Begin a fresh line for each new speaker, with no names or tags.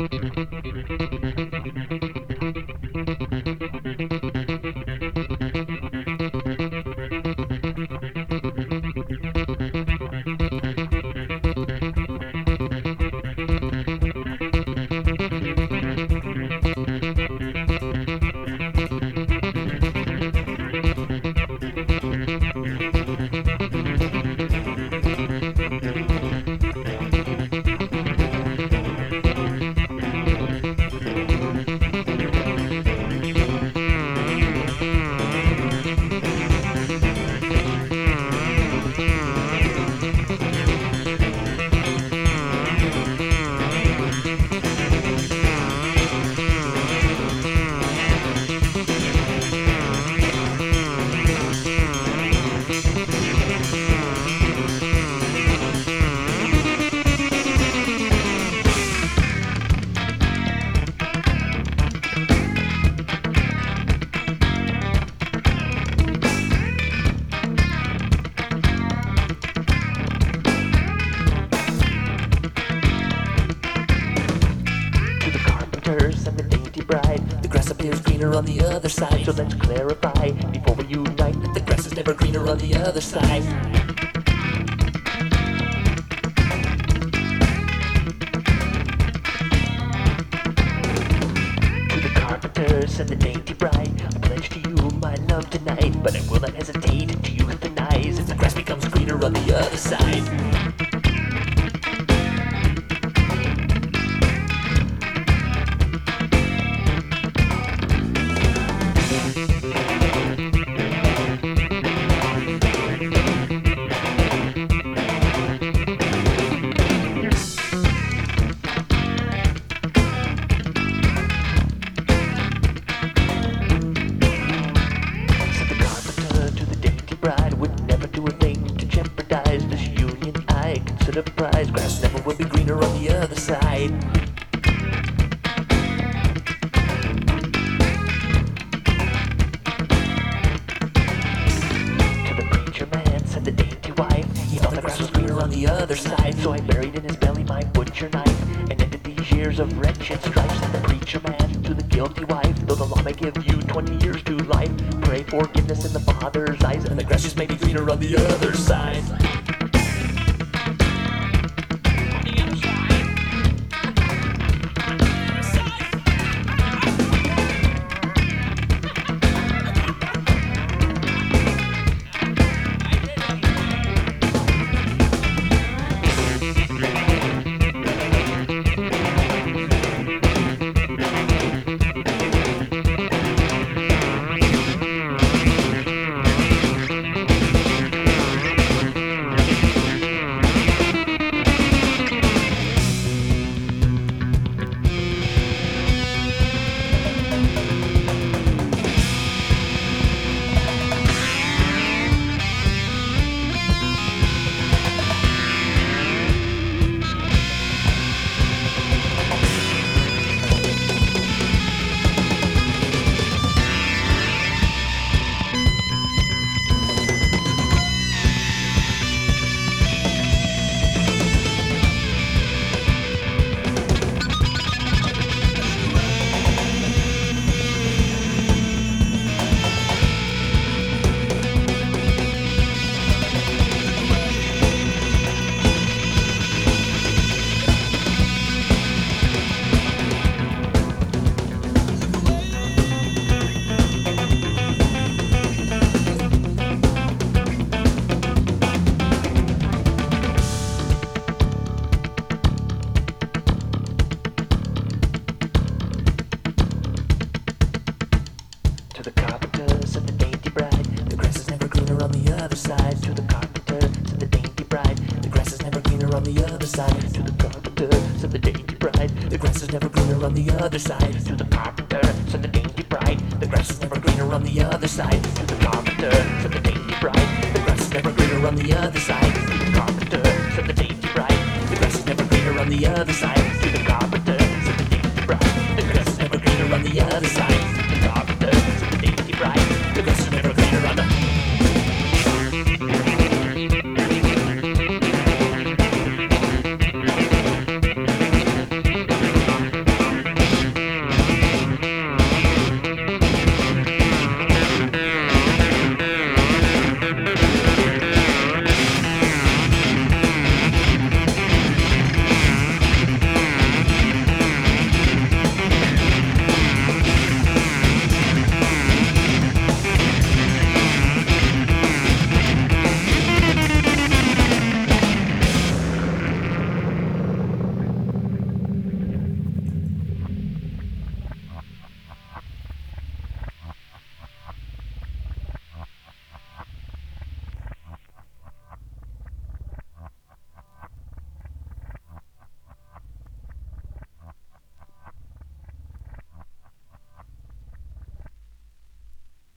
And the dainty bride, the grass appears greener on the other side. So let's clarify before we unite that the grass is never greener on the other side. To the carpenters and the dainty bride, I pledge to you my love tonight, but I will not hesitate to euthanize if the grass becomes greener on the other side. Would never do a thing to jeopardize this union I consider prize. Grass never will be greener on the other side. To the preacher man said the dainty wife, he thought the grass was greener on the other side. So I buried in his belly my butcher knife and ended these years of wretched strife. Said the preacher man to the guilty wife, though the law may give you 20 years to life, pray forgiveness in the Father's eyes, and the grass just may be greener on the other side. To the carpenters and the dainty bride, the grass is never greener on the other side. To the carpenters and the dainty bride, the grass is never greener on the other side. To the carpenters and the dainty bride, the grass is never greener on the other side. To the carpenters and the dainty bride, the grass is never greener on the other side. To the carpenters and the dainty bride, the grass is never greener on the other side. To the carpenters and the dainty bride, the grass is never greener on the other side.